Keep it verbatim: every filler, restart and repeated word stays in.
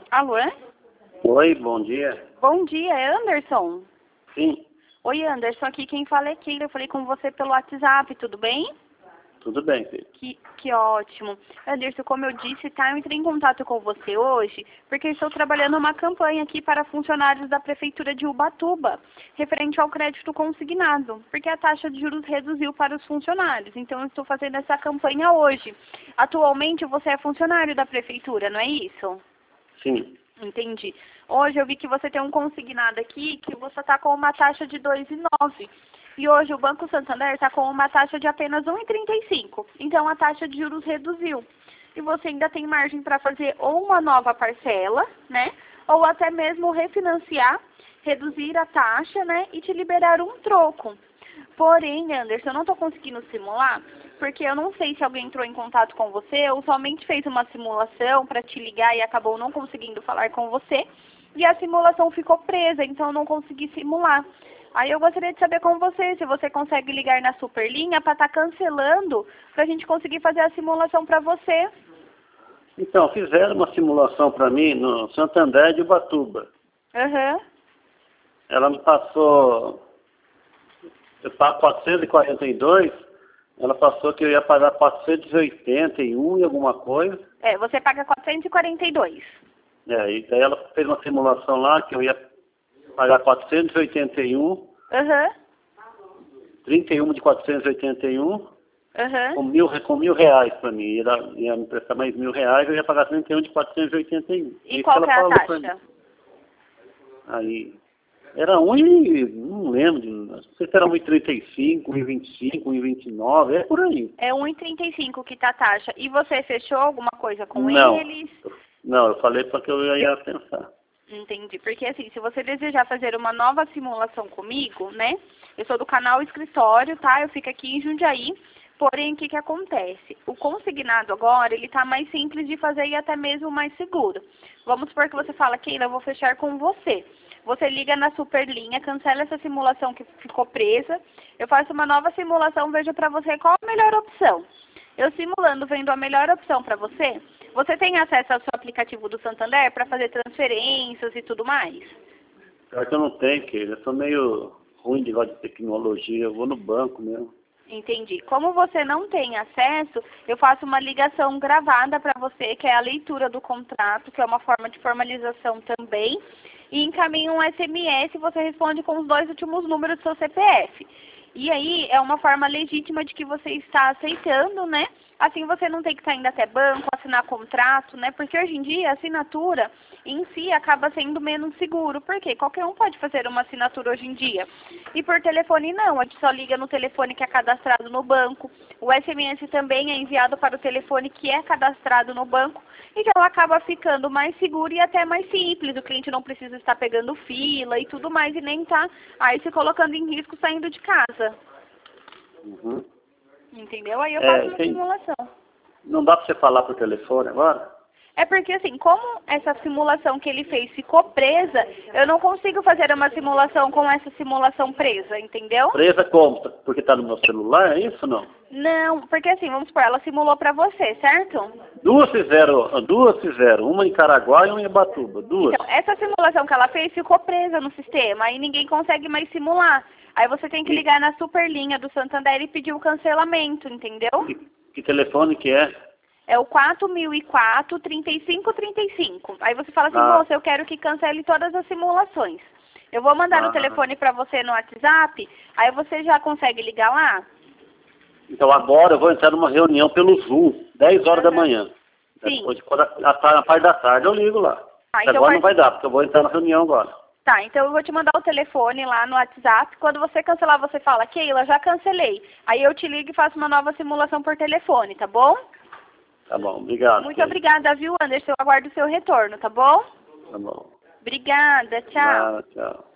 Alô? Oi, bom dia. Bom dia, é Anderson? Sim, Oi, Anderson, aqui quem fala é Keila. Eu falei com você pelo WhatsApp, tudo bem? tudo bem, filho. Que, que ótimo. Anderson, como eu disse, tá, eu entrei em contato com você hoje porque estou trabalhando uma campanha aqui para funcionários da Prefeitura de Ubatuba, referente ao crédito consignado, porque a taxa de juros reduziu para os funcionários. Então, eu estou fazendo essa campanha hoje. Atualmente, você é funcionário da Prefeitura, não é isso? Sim, Entendi. Hoje eu vi que você tem um consignado aqui que você está com uma taxa de dois vírgula nove. E hoje o Banco Santander está com uma taxa de apenas um vírgula trinta e cinco. Então a taxa de juros reduziu. E você ainda tem margem para fazer ou uma nova parcela, né? Ou até mesmo refinanciar, reduzir a taxa, né? E te liberar um troco. Porém, Anderson, eu não estou conseguindo simular, porque eu não sei se alguém entrou em contato com você ou somente fez uma simulação para te ligar e acabou não conseguindo falar com você. E a simulação ficou presa, então eu não consegui simular. Aí eu gostaria de saber com você, se você consegue ligar na Superlinha para estar cancelando, para a gente conseguir fazer a simulação para você. então, fizeram uma simulação para mim no Santander de Ubatuba. Aham. Ela me passou, eu pago quatrocentos e quarenta e dois, ela passou que eu ia pagar quatrocentos e oitenta e um e alguma coisa. É, você paga quatrocentos e quarenta e dois. É, e daí ela fez uma simulação lá que eu ia pagar quatrocentos e oitenta e um, Aham. trinta e um de quatrocentos e oitenta e um, Aham. com mil, com mil reais para mim. Ia, dar- ia me prestar mais mil reais, eu ia pagar trinta e um de quatrocentos e oitenta e um. E Isso qual ela que é a falou pra mim. taxa? Aí, era um e, não lembro, não sei se era um e trinta e cinco, um e vinte e cinco, um e vinte e nove, é por aí. É um vírgula trinta e cinco que tá a taxa. E você fechou alguma coisa com Não, eles? não, eu falei para que eu ia pensar. Entendi. Porque assim, se você desejar fazer uma nova simulação comigo, né? Eu sou do canal Escritório, tá? Eu fico aqui em Jundiaí. Porém, o que que acontece? O consignado agora, ele tá mais simples de fazer e até mesmo mais seguro. Vamos supor que você fala, Keila, eu vou fechar com você. Você liga na Superlinha, cancela essa simulação que ficou presa. Eu faço uma nova simulação, vejo para você qual a melhor opção. Eu simulando, vendo a melhor opção para você, você tem acesso ao seu aplicativo do Santander para fazer transferências e tudo mais? Pior que eu não tenho, que eu sou meio ruim de negócio de tecnologia, eu vou no banco mesmo. Entendi. Como você não tem acesso, eu faço uma ligação gravada para você, que é a leitura do contrato, que é uma forma de formalização também, e encaminho um S M S e você responde com os dois últimos números do seu C P F. E aí é uma forma legítima de que você está aceitando, né? Assim você não tem que estar indo até banco, assinar contrato, né? Porque hoje em dia a assinatura em si acaba sendo menos seguro. Por quê? Qualquer um pode fazer uma assinatura hoje em dia. E por telefone não, a gente só liga no telefone que é cadastrado no banco. O S M S também é enviado para o telefone que é cadastrado no banco. Então acaba ficando mais seguro e até mais simples. O cliente não precisa estar pegando fila e tudo mais e nem tá aí se colocando em risco saindo de casa. Uhum. Entendeu? Aí eu É, faço uma tem- simulação. não dá para você falar por telefone agora? É porque assim, como essa simulação que ele fez ficou presa, eu não consigo fazer uma simulação com essa simulação presa, entendeu? Presa como? Porque tá no meu celular, é isso ou não? Não, porque assim, vamos supor, ela simulou pra você, certo? Duas fizeram, duas fizeram, uma em Caraguá e uma em Ubatuba, duas. Então, essa simulação que ela fez ficou presa no sistema, aí ninguém consegue mais simular. Aí você tem que ligar na Superlinha do Santander e pedir o cancelamento, entendeu? Que, que telefone que é? É o quatro mil e quatro, trinta e cinco trinta e cinco. Aí você fala assim, Ah. moça, eu quero que cancele todas as simulações. Eu vou mandar Ah. o telefone pra você no WhatsApp, aí você já consegue ligar lá? Então agora eu vou entrar numa reunião pelo Zoom, dez horas da Uhum. manhã. Sim. Depois, quando a, a, a parte da tarde eu ligo lá. Ah, então Agora vai- não vai dar, porque eu vou entrar na reunião agora. Tá, então eu vou te mandar o telefone lá no WhatsApp. Quando você cancelar, você fala, Keila, já cancelei. Aí eu te ligo e faço uma nova simulação por telefone, tá bom? Tá bom, obrigado. Muito Keila. obrigada, viu, Anderson? Eu aguardo o seu retorno, tá bom? Tá bom. Obrigada, tchau. Ah, tchau.